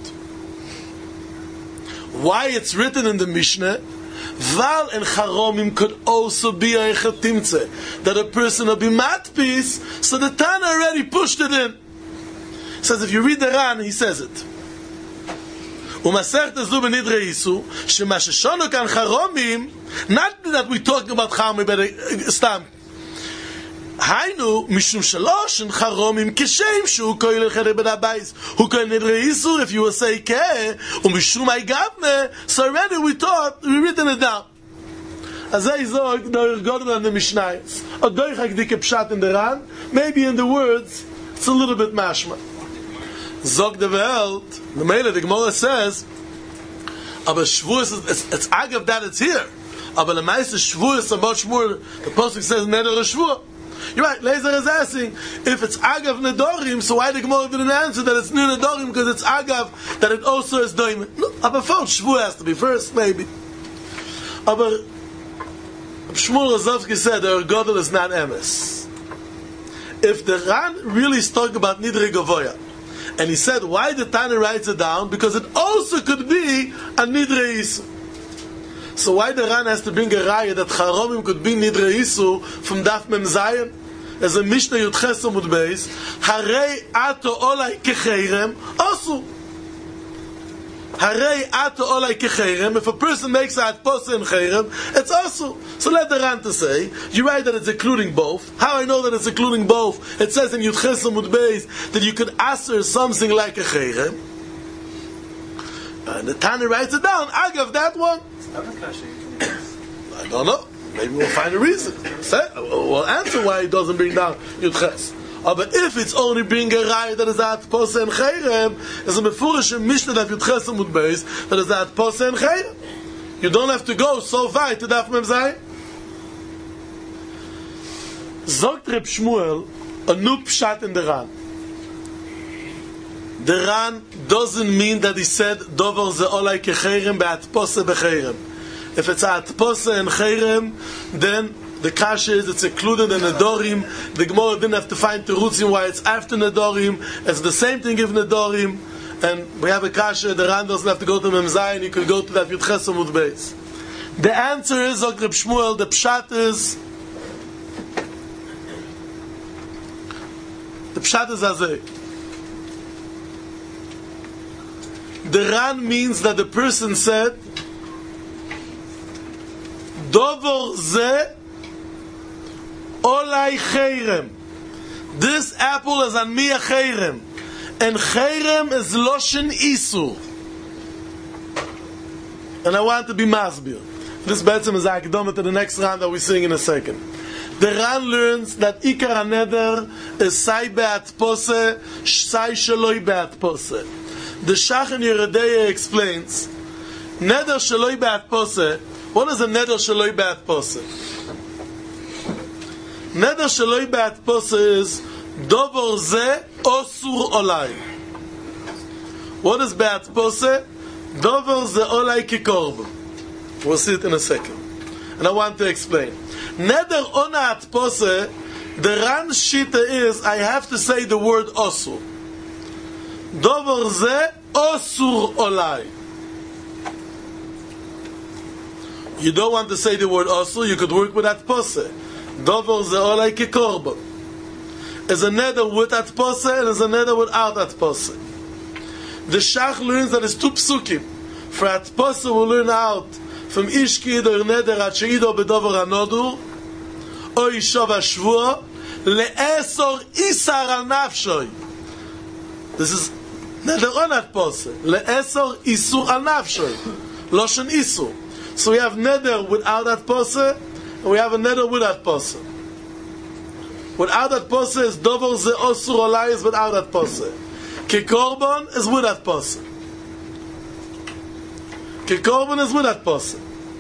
Why it's written in the Mishnah? Val and Charomim could also be a Echatimtze. That a person will be matpis, so the Tana already pushed it in. He says, if you read the Ran, he says it. Umasech tezu benidre isu, shemasheshono kan Charomim, not that we're talking about Charmi, but uh, stam. Hainu, mishum shalosh, and Charomim kishem, shu koil echere ben abayis, hu koil nidre isu, if you will say ke, umishum aigavne, so already we thought, we written it down. As I zog, the Urgodel and the Mishnayos, a doich hakdike pshat in the Ran, maybe in the words, it's a little bit mashma. Zog the Welt, the Mele, the Gemara says, aber Shvuas, it's, it's agav that it's here. Aber the Meise Shvuas are much more, the Pasuk says, Neder Shvuah. You're right, Lezer is asking, if it's agav Nedorim, so why the Gemara didn't answer that it's new Nedorim, because it's agav, that it also is Doim. No, aber first, Shvuah has to be first, maybe. Aber, Shmuel Rozovsky said, the Urgodel is not emes. If the Ran really is talking about Nidre Gavoya, and he said, why the Tana writes it down? Because it also could be a Nidre Isu. So why the Ran has to bring a raya that Charomim could be Nidre Isu from Daf Mem Zayin? As a Mishnah Yud Ches Amud Beis, Harei Ato Olai Kechayrem Osu. Harei Ato Olai Kechayrem. If a person makes a Atpose in Chayrem, it's also. So let the Ran to say, you write that it's including both. How I know that it's including both? It says in Yud Ches Amud Beis that you could answer something like a Chayrem. And the Tana writes it down. I give that one. I don't know. Maybe we'll find a reason. Say, we'll answer why he doesn't bring down Yud Ches. But if it's only being a raya that is at Posa and Chayrem, as a mefurish in Mishnah that Yud Ches Amud Beis, that is at Posa and Chayrem. You don't have to go so far to Daf Mem Zayin. Zogt Reb Shmuel, a new pshat in the Ran. The Ran doesn't mean that he said Dover ze olai kecheirem be'at Posa becheirem. If it's at Posa and Chayrem, then the kasha is it's included in Nedorim. The Gemara didn't have to find the roots in why it's after Nedorim. It's the same thing if Nedorim. And we have a kasha, the Ran doesn't have to go to Mem Zayin, you could go to that Yud Ches Amud Beis. The answer is, Zok Reb Shmuel, the pshat is, the pshat is azay. The Ran means that the person said, Dovor ze olai cheirem. This apple is an mia cheirem. And cheirem is loshen isur. And I want to be masbir. This betzim is akdama to the next round that we sing in a second. The Ran learns that ikar haneder is sai be'at pose, sai sheloi be'at pose. The Shach in Yeredeya explains, neder sheloi be'at pose. What is a neder sheloi be'at pose? Neder sheloi be'at pose is Dovor ze osur olai. What is be'at pose? Dovor ze olai kikorb. We'll see it in a second. And I want to explain. Neder ona at pose, the Ran shita is, I have to say the word osur. Dovor ze osur olai. You don't want to say the word osur, you could work with at pose. Dovor ze olai kikorb. Is a neder with at pose and is a neder without at pose. The Shach learns that it's two psukim. For at pose we'll learn out from Ishki Ido Neder at Sheido Bedover Hanodur O Isho Vashvuo Le'esor Isar al Nafshoy. This is neder on at pose. Le'esor Isur al Nafshoy. Loshen Isur. So we have neder without at pose and we have a neder with at pose. Without that pose is Dover ze osur olai is without that pose. Kekorban is with that pose. Kekorban is with that pose.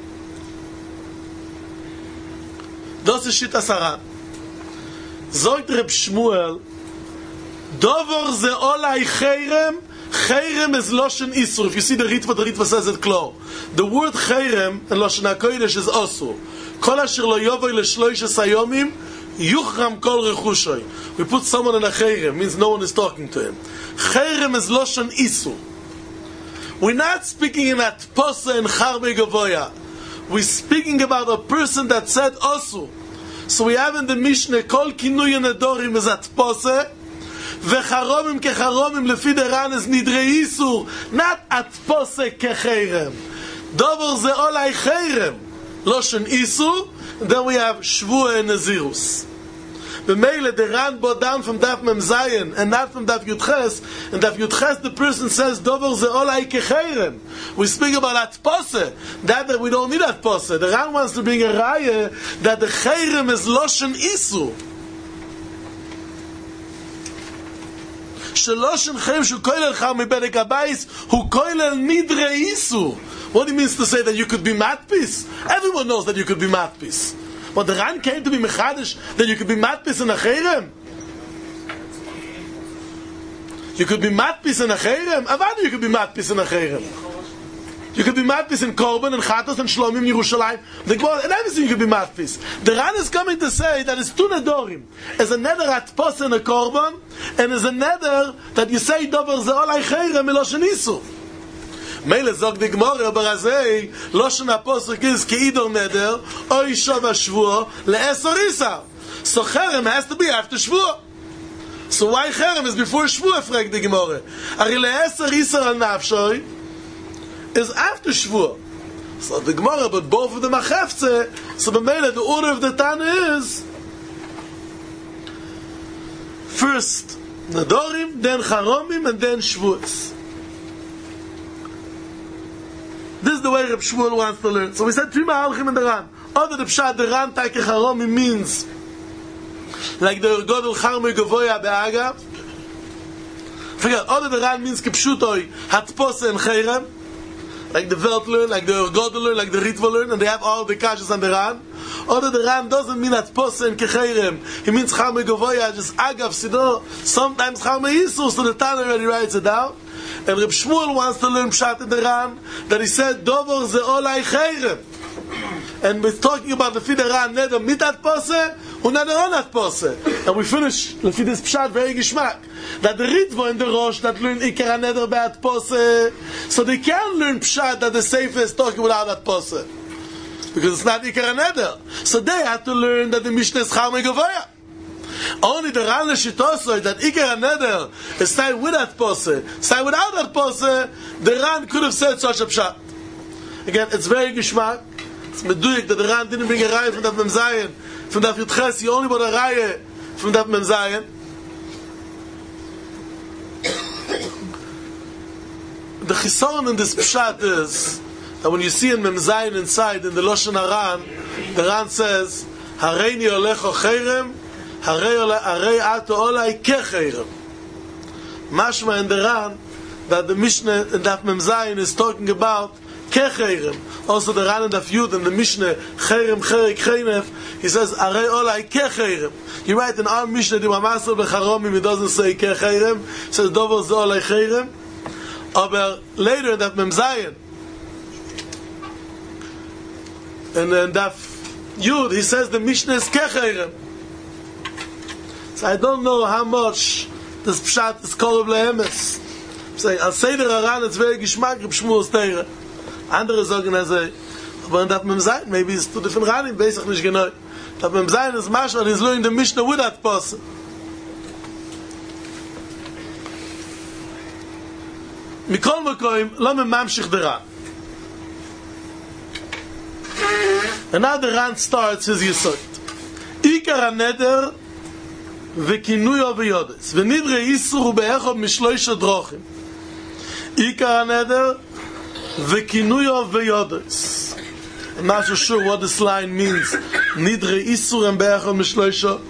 Das ist Shita Saran. Zogt Reb Shmuel, Dover ze olai cheirem. Cheirem is Loshen Isur. If you see the Ritva, the Ritva says it clear. The word cheirem in Loshen HaKodesh is osur. Kol asher lo yovoi l'shloishes hayomim Yuchram kol rechushay. We put someone in a cheirem, means no one is talking to him. Cheirem is loshen isu. We're not speaking in at posa and charbe gavoya. We're speaking about a person that said osu. So we have in the Mishnah kol kinui nedorim is at posa, vecharomim kecharomim lefi the Ran is nidre isu, not at posa kecheirem. Dover ze olai cheirem, loshen isu. Then we have shvua and nazirus. The Mele, the Ran brought down from Daf Mem Zayin and not from Daf Yud Ches. And Daf Yud Ches, the person says, Dover ze olai kecheirem. We speak about atpose. That, that we don't need atpose. The Ran wants to bring a raya that the cheirem is loshen isu. Sheloshen cheirem shu koilel chal mi bedek habayis hu koilel nidre isu. What he means to say that you could be matpis? Everyone knows that you could be matpis. But the Ran came to be mechadish that you could be matpis in a cheirem. You could be matpis in a cheirem. Avadu you could be matpis in a cheirem. You could be matpis in Korban and Chatos and Shlomim Yerushalayim. The Gemara and everything you could be matpis. The Ran is coming to say that it's two nedorim. As a neder at pos in a Korban and as a neder that you say Dover ze olai cheirem miloshen isu. Meile zog the Gemara barazei loshen apostle is keidor neder o isha vashvuo le'esor isar. So cherem has to be after shvuo. So why cherem is before shvuo? Frag the Gemara. Ari le'esor isar al nafshoy is after shvuo. So the Gemara, but both of them are chefze. So the Meile, the order of the Tana is first nedorim, then charomim, and then shvuos. This is the way Reb Shmuel wants to learn. So we said three mahalchim in the Ran. Other the pshat, the Ran taike charomi means like the Godel Charme Gavoya Be'aga. Forget, other the Ran means Kipshutoi, Hatpose and Cherem, like the Weltler, like the Godeler, like the Ritvoler, and they have all the kashas on the Ran. Other the Ran doesn't mean Hatpose and Kecherem. He means Charme Gavoya, just Agav Sido. Sometimes Charme Isus, so the Tanner already writes it down. And Reb Shmuel wants to learn Pshat in the Ran, that he said, Dovor ze olai Cherem. And we're talking about the Fideran Neder mitat pose and Neder onat pose. And we finish the Fides Pshat very geschmack. That the Ritvo and the Rosh that learn Ikara Neder be'at pose, so they can learn Pshat that the Sefer is talking without that pose. Because it's not Ikara Neder. So they have to learn that the Mishnah is Charme Gavoya. Only the Ran Leshitoso that Ikara Neder is say with that pose, say without that pose, the Ran could have said such a Pshat. Again, it's very geschmack. It's meduyik that the Ran didn't bring a raya from that Mem Zayin, from that Yudches, he only brought a raya from that Mem Zayin. The chisaron in this pshat is that when you see in Mem Zayin inside, in the Loshen Haran, the Ran says, Hareini olecho cherem, harei ato olai kecherem. Mashma in the Ran, that the Mishnah in that Mem Zayin is talking about Kecherem. Also the Ran and the Yud and the Mishnah Cherem Cherek Chenef, he says Arei Olai Kecherem. You write in our Mishnah the Mamasel Becharomim, he doesn't say Kecherem, he says Dover Ze Olai Cherem. But later in that Mem Zayin and then that Yud, he says the Mishnah is Kecherem. So I don't know how much this Pshat is called of Lehemes. So I'll say the Ran, it's very geschmack Reb Shmuel's Teire. Andere sagen also, aber in dat Mem Zayin, maybe it's two different Ranim, weiß ich nicht genau. Dat Mem Zayin is Mashal, he's learning the Mishnah with that person. Mikol Mokoim, lo me mamshich the Ran. And now the Ran starts his Yesod. Ikar HaNeder v'kinuyo v'yodes v'nidre Yisur be'echod mishloisha drochim. Ikar HaNeder v'kinuyo v'yodes. I'm not so sure what this line means. Nidre Isur and be'echod mishloisha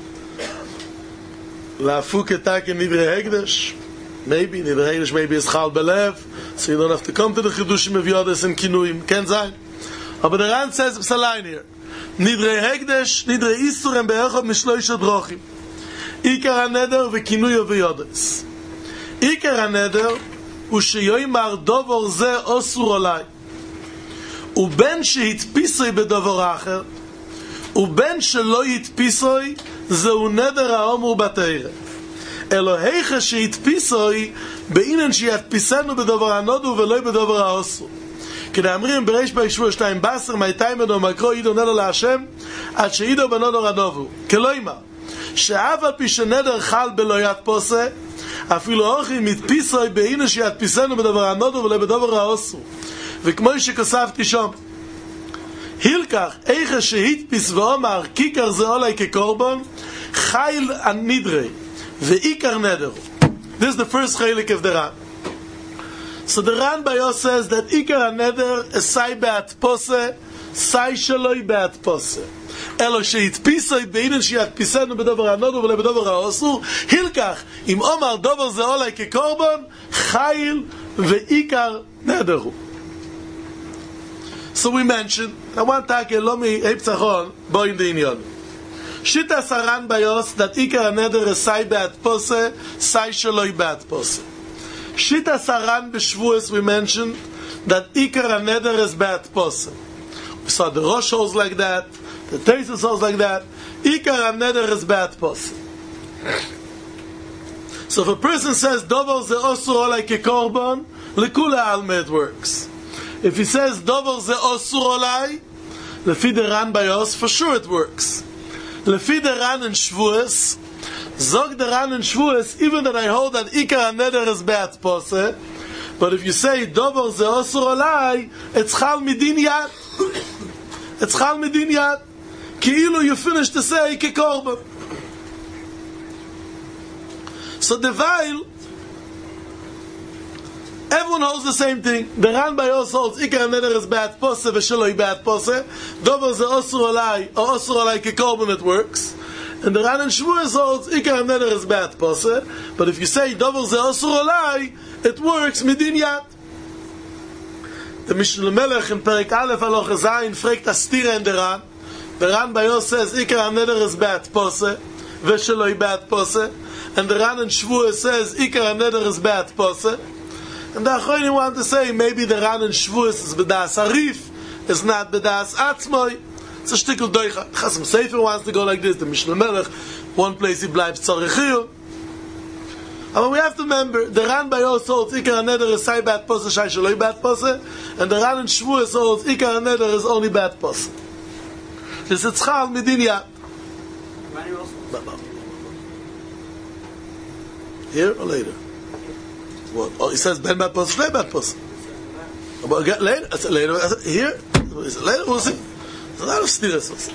la'afu ketak and nidre hegdesh. Maybe nidre hegdesh maybe is chal belev, so you don't have to come to the chidushim of yodes and kinuyim. Ken sein. Aber the Ran says it's a line here. Nidre hegdesh, nidre Isur and be'echod mishloisha drochim. Ikar HaNeder v'kinuyo v'yodes. Ikar HaNeder ושיומר דובר זה אסור עליי ובין שהתפיסוי בדבר אחר ובין שלא יתפיסוי זהו נדר האומר בתורה אלוהיך שהתפיסוי בעניין שיתפיסנו בדבר הנודו ולא בדבר האסור כדאמרים בריש בישוע שתיים בעשר מייתיים בנו מקרו ידו נדר להשם עד שידו בנודר הנובו כלומר שאף על פי שנדר חל בלא יתפוסה אפילו אוכי מתפיסוי בעינו שיתפיסנו בדבר הנודו ולא בדבר האסור וכמו שכספתי שם הילקח איך שהתפיס ואומר כיכר זה אולי כקורבן חיל הנדרי ועיקר נדר. This is the first chalik of the Ran. So the Ran Bayo says that ikar HaNeder is sai be'at pose sai shaloi be'at pose אלו שהתפיסוי בעניין שיתפיסנו בדבר הנודו ולבדבר האסור הילקח אם אומר דובר זה אולי כקורבן חיל ועיקר נדרו. So we mentioned I want to take a lomi epsachon bo in the inyon shita saran bayos that ikar HaNeder is sai be'at pose sai shaloi be'at pose. Shita saran b'shvuos we mentioned that ikar HaNeder is be'at pose. We saw the Rosh holds like that, the Teisus holds like that. Ikar HaNeder is be'at pose. So if a person says Dover ze osur olai kekorban, lekula alma it works. If he says Dover ze osur olai, lefi the Ran Bayos, for sure it works. Lefi the Ran in Shvuos, zog the Ran in Shvuos, even that I hold that Ikar HaNeder is be'at pose, but if you say Dover ze osur olai, it's chal midin yad. It's chal midin yad. Ki'ilu you finish to say kekorban. So the Weil, everyone holds the same thing. The Ran Bayos holds Ikar HaNeder is be'at pose v'sheloi be'at pose. Dover ze osur olai or osur olai kekorban it works. And the Ran and Shavuos holds Ikar Neder is bad pose, but if you say Dover ze Osur Olai, it works midin yad. The Mishnah Melech in Perek Aleph Aloch Zayin fragt Astira in the Ran. The Ran Bayos says Ikar Neder is bad pose, Vesheloi bad pose, and the Ran and Shavuos says Ikar Neder is bad pose. And the Achronim want to say maybe the Ran and Shavuos is B'das Arif, is not B'das Atzmoi. It's a shtickle doicha. Chasam Sefer wants to go like this. The Mishnah Melech, one place he bleibt tzarichiyah. But we have to remember, the Ran Bayos holds Ikar HaNeder is Sai Bat Pose, Shai Shaloi Bat Pose, and the Ran and Shavuos holds Ikar HaNeder is only Bat Pose. This is Tzchal Midin Yad. Here or later? What? Oh, he says Ben Bat Pose, Shloi Bat Pose. But again, later? I said later. I said, here? Later, we'll see. There's a lot of stiras.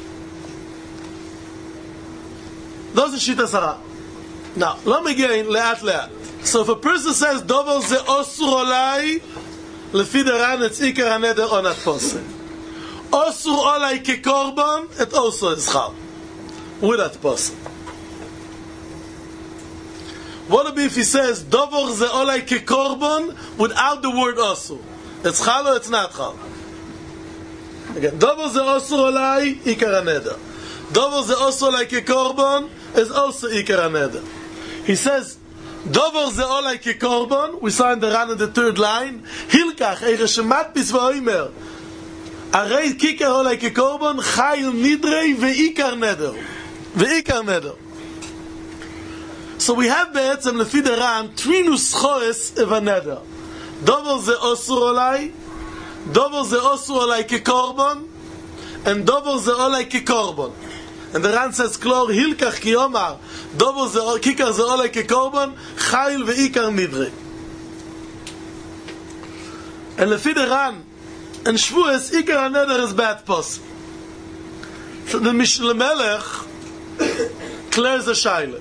Those are Shita Sarah. Now, let me again, le'at le'at. So if a person says, Dover ze osur olai, lefi the Ran, it's Ikar HaNeder on at pose. Osur olai ke korban, it also is chal. With at pose. What would be if he says, Dover ze olai ke korban, without the word osur? It's chal or it's not chal? Again, Dover ze osur olai, Ikar HaNeder. Dover ze osur olai ke korban, is also Ikar HaNeder. He says, Dover ze olai ke korban, we saw in the Ran in the third line, Hilkach, eire shemat bis v'oimer, arei kikar olai ke korban, chayil nidrei ve'ikar neder. Ve'ikar neder. So we have be'etzem, lefi the Ran, three nuschoes eva neder. Dover ze osur olai, Dover ze osur olai ke korban, and Dover ze olai ke korban. And the Ran says, Klor, Hilkach ki Omar, Dover ze kikar ze olai ke korban, Chayil ve'ikar nidrei. And lefi the Ran, and Shavuos, Ikar HaNeder is bad pos. So the Mishnah Melech clears the shaila.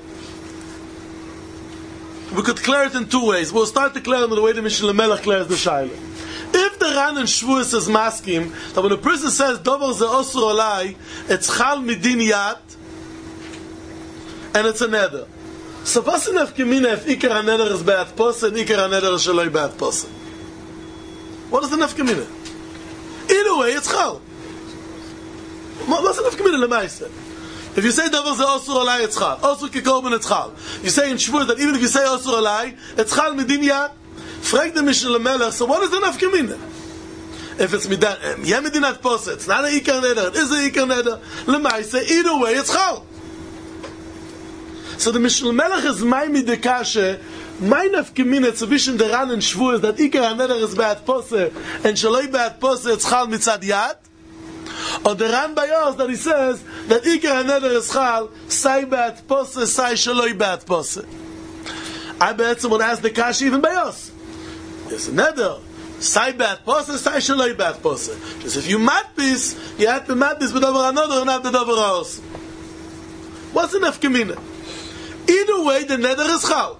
We could clear it in two ways. We'll start to clear it in the way the Mishnah Melech clears the shaila. If the Ran and Shavuos is masking that when a person says Dover ze osur olai, it's chal midin yad, and it's a neder. So what's enough kemina if Ikar HaNeder is bad pose and Ikar HaNeder is shaloi bad pose? What is enough kemina? Either way, it's chal. What's enough kemina lemaisa? If you say Dover ze osur olai, it's chal. Osur ke korban, it's chal. You say in Shavuos that even if you say osur olai, it's chal midin yad. Frag the Mishnah Melech, so what is the nafkamina? If it's midan, yemidinat pose, it's not a Ikar HaNeder, it is a Ikar HaNeder. Lemaisa, either way, it's chal. So the Mishnah Melech is my midekashe, my nafkamina, it's a vision the Ran and Shavuos that Ikar HaNeder is bad pose, and shaloi bad pose, it's chal mitzad yad. Or the Ran Bayos that he says that Ikar HaNeder is chal, sai bad pose, sai shaloi bad pose. I bet someone asked the kasha even Bayos. Yes, neder. Sai bad pose, sai shaloi bad pose. Just if you matpis, you have to matpis with over another and not the over house. What's enough kamina? Either way, the neder is chal.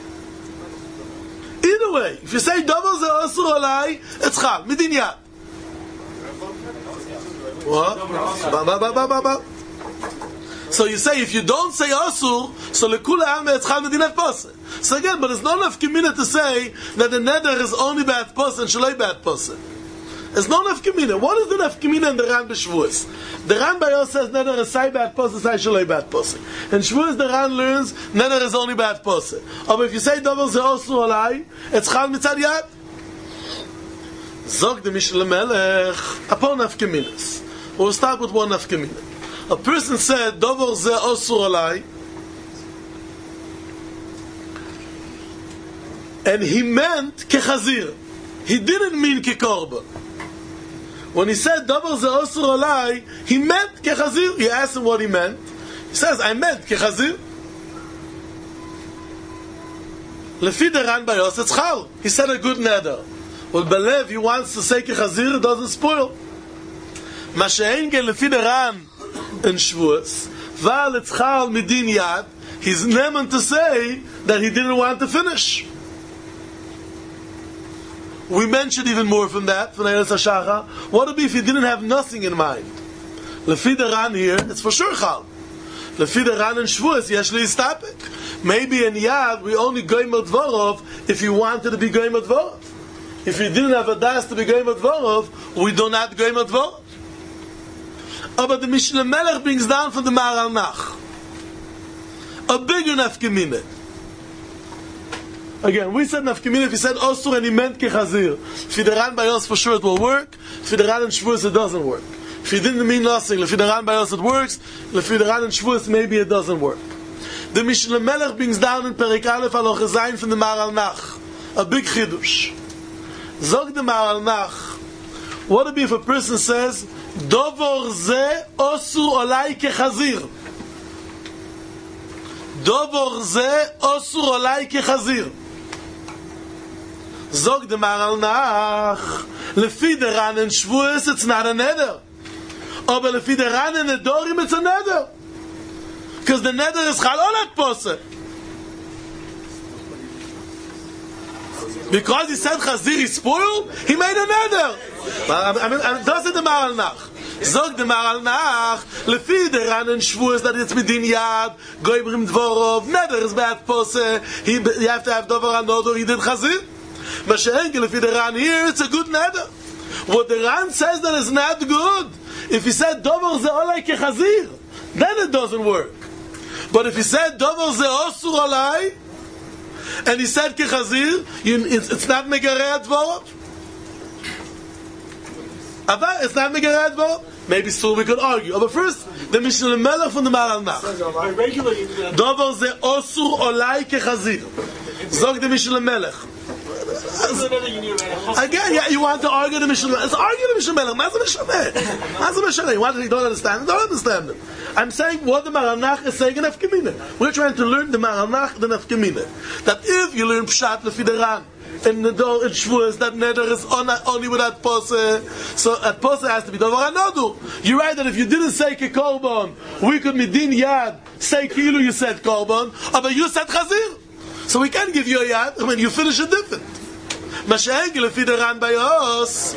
Either way, if you say Dover ze osur olai, it's chal. Midin yad. What? Ba ba ba ba ba ba. So you say if you don't say osur, so lekula alme it's chal medinat pose. So again, but there's not enough kamina to say that the neder is only bad pose and shaloi bad pose. There's not enough kamina. What is the enough kamina in the Ran b'Shavuos? The Ran Bayos says neder is sai bad pose, sai shaloi bad pose. And Shavuos the Ran learns neder is only bad pose. But if you say Dover ze osur olai, it's chal mitzad yad. Zog the Mishnah Melech upon enough kaminas. We'll start with one enough kamina. A person said Dover ze osur olai, and he meant kechazir. He didn't mean kekorban. When he said Dover ze osur olai, he meant kechazir. You asked him what he meant. He says, I meant kechazir. Lefi the Ran Bayos, it's chal. He said a good neder. Well, belev, he wants to say kechazir, it doesn't spoil. Mashe'en gen lefi the Ran in Shavuos, val it's chal midin yad, he's neman to say that he didn't want to finish. We mentioned even more from that, from Eretz HaShachar. What would be if he didn't have nothing in mind? Lefi the Ran here, it's for sure chal. Lefi the Ran and Shavuos, yesh leistapek. Maybe in Yad we only goyim at Dvorov if you wanted to be goyim at Dvorov. If you didn't have a das to be goyim at Dvorov, we do not goyim at Dvorov. But the Mishnah Melech brings down from the Maharal Nach a bigger nafkemine. Again, we said nafkemine if he said Osur and he meant kechazir. Fideran Bayos for sure it will work. Fideran and Shavuos it doesn't work. If he didn't mean nothing, Fideran Bayos it works. Fideran and Shavuos maybe it doesn't work. The Mishnah Melech brings down in Perik Aleph Aloch Zayin from the Maharal Nach a big chidush. Zog the Maharal Nach, what would it be if a person says Dovor ze osur olai kechazir? Dovor ze osur olai kechazir. Zog the Maharal Nach, lefi the Ran and Shavuos it's not a neder. Oh, but lefi the Ran and Nedorim it's a neder. Because the neder is chalolat pose. Because he said chazir is spoiled, he made a neder. I mean, I mean, does it the Maharal Nach? Zog the Maharal Nach, lefi the Ran and Shavuos that it's midin yad, goybrim dvorov, neder is bad pose. He you have to have dover another. He did chazir. Mashenke lefi the Ran here, it's a good neder. What the Ran says that is not good. If he said dover ze olai kechazir, then it doesn't work. But if he said dover ze osur olai, and he said kechazir, it's, it's not megarei dvorov. Ava, it's not megarei dvorov. Maybe so we could argue. But first, the Mishnah Melech from the Maharal Nach. Dover ze osur olai kechazir. Zog the Mishnah Melech. Again, yeah, you want to argue the Mishnah Melech. Let's argue the Mishnah Melech. Not the Mishnah Melech. Not the Mishnah Melech. You want to, you don't understand it? Don't understand it. I'm saying what the Maharal Nach is saying in Nafkemine. We're trying to learn the Maharal Nach, the Nafkemine. That if you learn Pshat lefi the Ran, in the door in Shavuos, that neder is on, only with that pose. So that pose has to be dover anodu. You're right that if you didn't say ke korban, we could midin yad say kilu you said korban, but you said chazir. So we can't give you a yad. I mean, you finish it different. Mashenke lefi the Ran Bayos.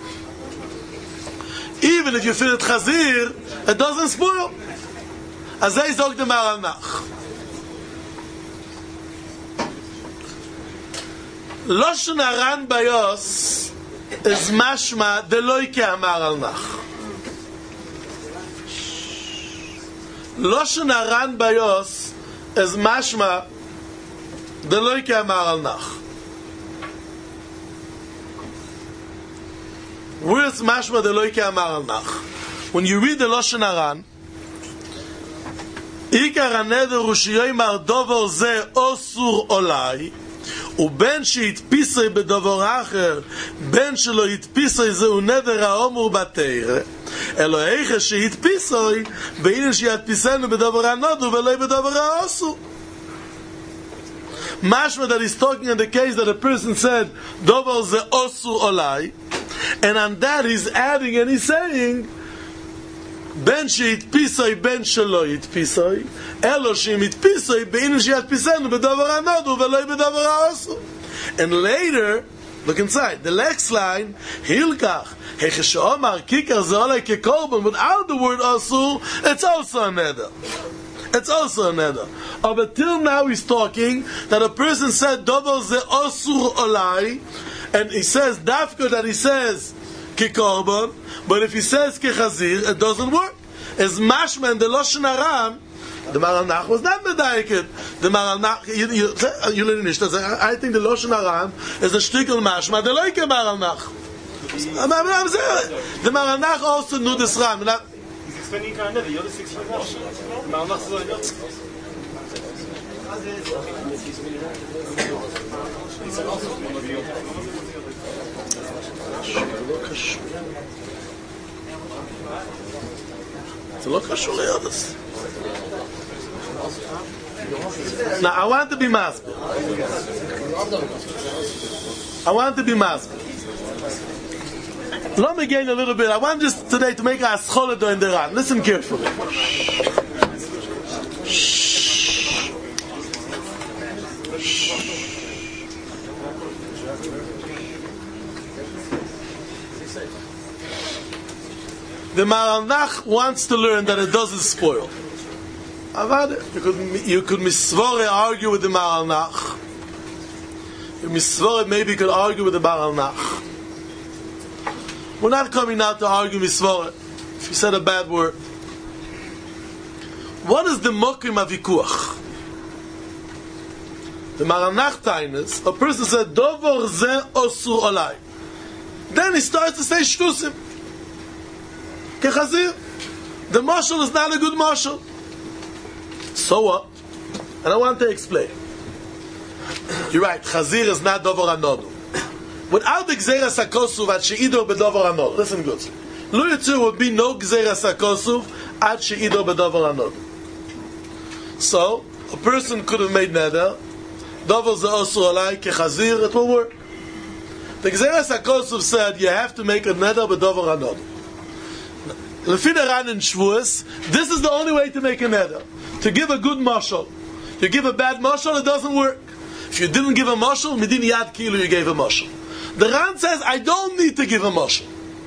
Even if you finish chazir, it doesn't spoil. As they zog the Maharal Nach. Loshen Ran Bayos is mashma deloi ke Maharal Nach. Loshen Ran Bayos is mashma deloi ke Maharal Nach. Where is mashma deloi ke Maharal Nach? When you read the Loshen Ran, Ikar haneder hu sheyomer dover ze osur olai, ובין שהתפיסוי בדבר אחר, בין שלא התפיסוי זהו נדר האומר בתורה, אלא איך שהתפיסוי, בעניין שיתפיסנו בדבר הנודו ולא בדבר האוסו. Mashma that he's talking in the case that a person said, Dover ze osur olai, and on that he's adding and he's saying, Ben sheitpisoi, ben shelo yitpisoi, elo shemitpisoi, beinu sheyatpisenu b'davar hanodu v'loi b'davar ha'osu. And later, look inside, the next line, Hilkach, hechesh omar kikar ze olai kekorban, without the word osu, it's also a neder. It's also a neder. Oh, but till now he's talking that a person said, Dover ze osur olai, and he says, dafka that he says, Kikorban, but if he says Kechazir, it doesn't work. As Mashma and the Loshen Aram, the Maharal Nach was not medayeket. The Maharal Nach, you, you, you learn nicht. I think the Loshen Aram is a shtickle Mashma, the Loike Maharal Nach. The Maharal Nach also knew this Ram. He's explaining kind of the other six Maharal Nach is like זה לא קשור ליודס. Now I want to be masbir. I want to be masbir. Let me gain a little bit. I want just today to make a scholar in the Ran. Listen carefully. The Maharal Nach wants to learn that it doesn't spoil. Avada. You could you could misvore argue with the Maral Nach. You misvore maybe you could argue with the Maral Nach. We're not coming now to argue misvore. If you said a bad word, what is the mokim avikuach? The Maral Nach Tainus, a person said Dovor ze osur olai. Then he starts to say shkusim. Kechazir. The marshal is not a good marshal. So what? And I want to explain. You're right, Chazir is not Dovor Anodu. Without the Gzeras HaKosuv at She'ido B'Dovor Anodu. Listen good. Lo Yitzur would be no Gzeras HaKosuv at She'ido B'Dovor Anodu. So, a person could have made neder, Dovor Ze Osur Olai Kechazir, it will work. The Gzeras HaKosuv said you have to make a neder B'Dovor Anodu. Lefi the Ran in Shvuas, this is the only way to make a neder. To give a good mashal. You give a bad mashal, it doesn't work. If you didn't give a mashal, midin yad kilu, you gave a mashal. The Ran says, I don't need to give a mashal.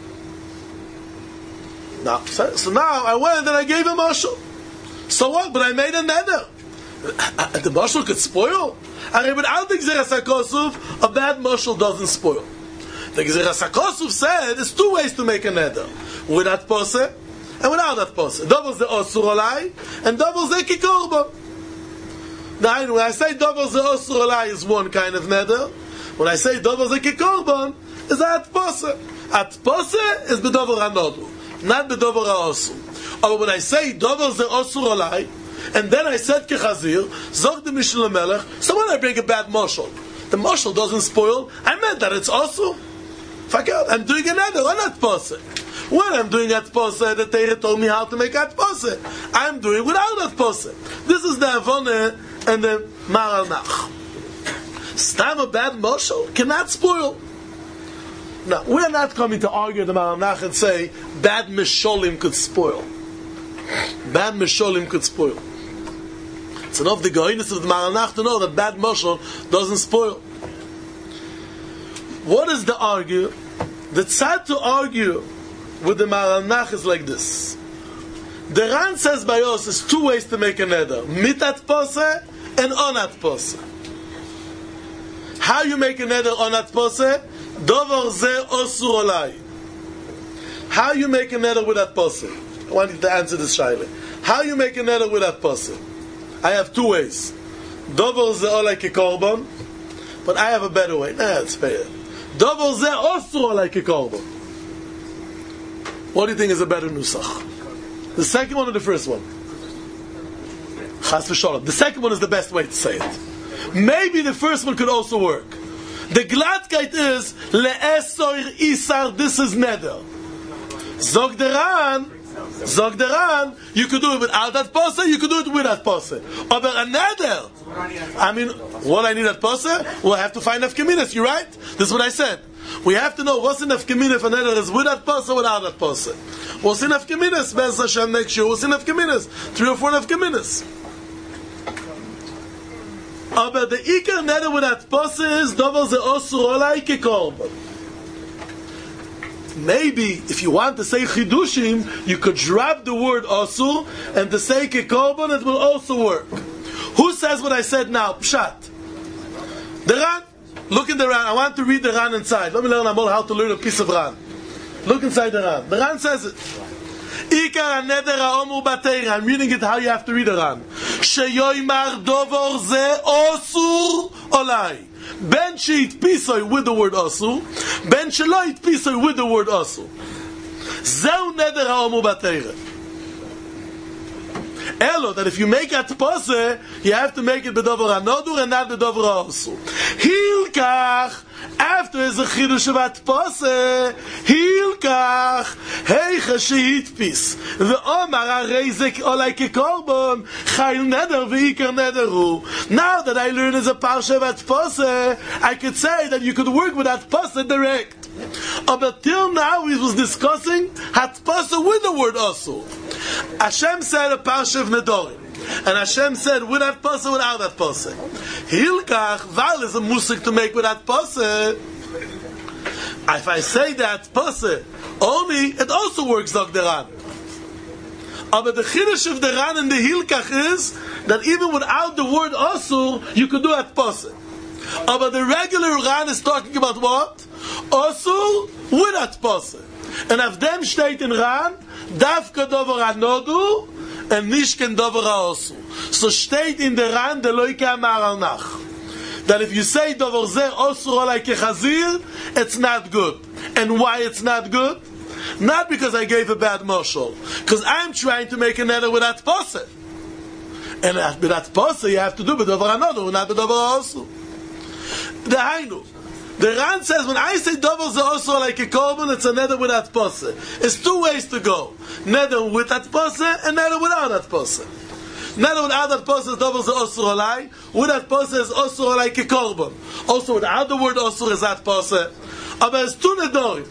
Now, so, so now I went and I gave a mashal. So what? But I made a neder. The mashal could spoil. And without the Gzeras HaKosuv, a bad mashal doesn't spoil. The Gzeras HaKosuv said, there's two ways to make a neder. With that poseh, and without that poseh. Double the osur olai, and double the kikorban. Now, when I say double the osur olai is one kind of neder, when I say double the kikorban, is at poseh. At poseh is bedover hanodu, not bedover haosur. But when I say double the osur olai, and then I said kechazir, zog the Mishnah Melech, so when I bring a bad mashal, the mashal doesn't spoil, I meant that it's osur. Fuck out, I'm doing a neder on that poseh. When I'm doing at poseh, the Torah told me how to make at poseh. I'm doing without that poseh. This is the Avone and the Maral Nach. Stam a bad moshel cannot spoil. Now, we're not coming to argue the Maral Nach and say bad misholim could spoil. Bad misholim could spoil. It's enough the goyness of the Maral Nach to know that bad moshel doesn't spoil. What is the argue? The tzad to argue with the Maral Nach is like this. The Ran says by us is two ways to make a neder: mitat poseh and onat poseh. How you make a neder onat poseh? Dover ze osur olai. How you make a neder with that poseh? I want you to answer this shaila. How you make a neder with that poseh? I have two ways. Dover ze olai kekorban, but I have a better way. Nah, it's fair. Dover ze osur olai kekorban. What do you think is a better nusach? The second one or the first one? Chas v'sholom. The second one is the best way to say it. Maybe the first one could also work. The gladkeit is le'esoir isar. This is neder. Zog the Ran, zog the Ran. You could do it without that poseh. You could do it with that poseh. But a neder. I mean, what I need at poseh? Well, I have to find nafkaminas. You right? This is what I said. We have to know what's in nafkamina if a neder is with that poseh or without that poseh. What's in nafkaminas? Bez Hashem make sure what's in nafkaminas. Three or four nafkaminas. But the ikar neder with that poseh is double the osur olai kekorban. Maybe if you want to say chidushim, you could drop the word osur and to say kekorban, it will also work. Who says what I said now? Pshat. The Ran. Look in the Ran. I want to read the Ran inside. Let me learn how to learn a piece of Ran. Look inside the Ran. The Ran says it. Ikar neder ha'omur b'Torah. I'm reading it how you have to read the Ran. Sheyoymar dovor ze osur olai. Ben she'it pisoy with the word osur. Ben she'lo it pisoy with the word osur. Zeu neder ha'omur b'Torah. Elo, that if you make at poseh, you have to make it bedover hanodur and not bedover ha'osur. Hilkach, after is a chidush of at poseh, hilkach, heicha she'it pis, ve'omar ha'reizek olai kekorban, chayil neder ve'ikar nederu. Now that I learn as a parsha of at poseh, I could say that you could work with at poseh direct. But till now we was discussing hat poseh with the word osur. Hashem said a parsha of Nedorim, and Hashem said with that poseh, without that poseh. Hilkach val is a musik to make with that poseh. If I say that poseh only, it also works, Dr. Ran. But the chiddush of the Ran and the Hilkach is that even without the word Osur, you could do Atpasa. But the regular Ran is talking about what? Osur with Atpasa. And if them steht in Ran, Davka Dover Anodu, and Nishken Dover Osur. So steht in the Ran, the Loike Amar Al Nach. That if you say Dover Zeh Osur like a Chazir, it's not good. And why it's not good? Not because I gave a bad moshel, because I'm trying to make a neder with Atpasa. And with Atpasa you have to do B'dover Anodu, not B'dover Osur. The Hainu. The Ran says, when I say Dover Zeh Osur like a korban, it's a neder with Atpasa. It's two ways to go. Neder with Atpasa and neder without Atpasa. Neder without Atpasa is Dover Zeh Osur alai. With Atpasa is Osur like a korban. Also without the word Osur is Atpasa. But it's two nedorim.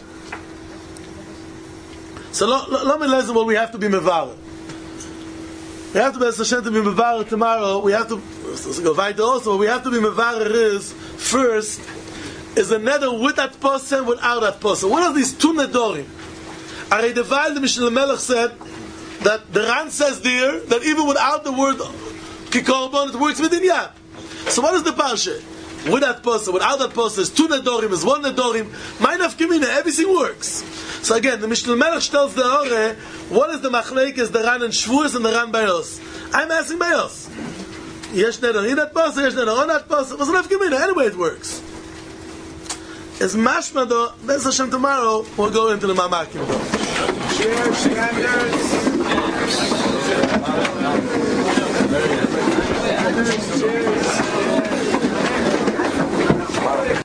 So let me listen what we have to be mevarer. We have to be Hashem to be mevarer tomorrow. We have to go weiter also. What we have to be mevarer is first is a neder with that person and without that person. What are these two nedorim? Are the Val the Mishnah Melech said that the Ran says there that even without the word kikorban it works with inyan. So what is the parsha? With that person, without that person, is two nedorim, is one nedorim. Mine of Kimina, everything works. So again, the Mishnah Melech tells the Ore, what is the machlekes, the Ran and Shvuas and the Ran Bayos? I'm asking Bayos. Yesh nedor in that person, yesh nedor on that person. What's enough Kimina? Anyway, it works. As mashma though, Bez Hashem tomorrow, we'll go into the Mamakim. Cheers,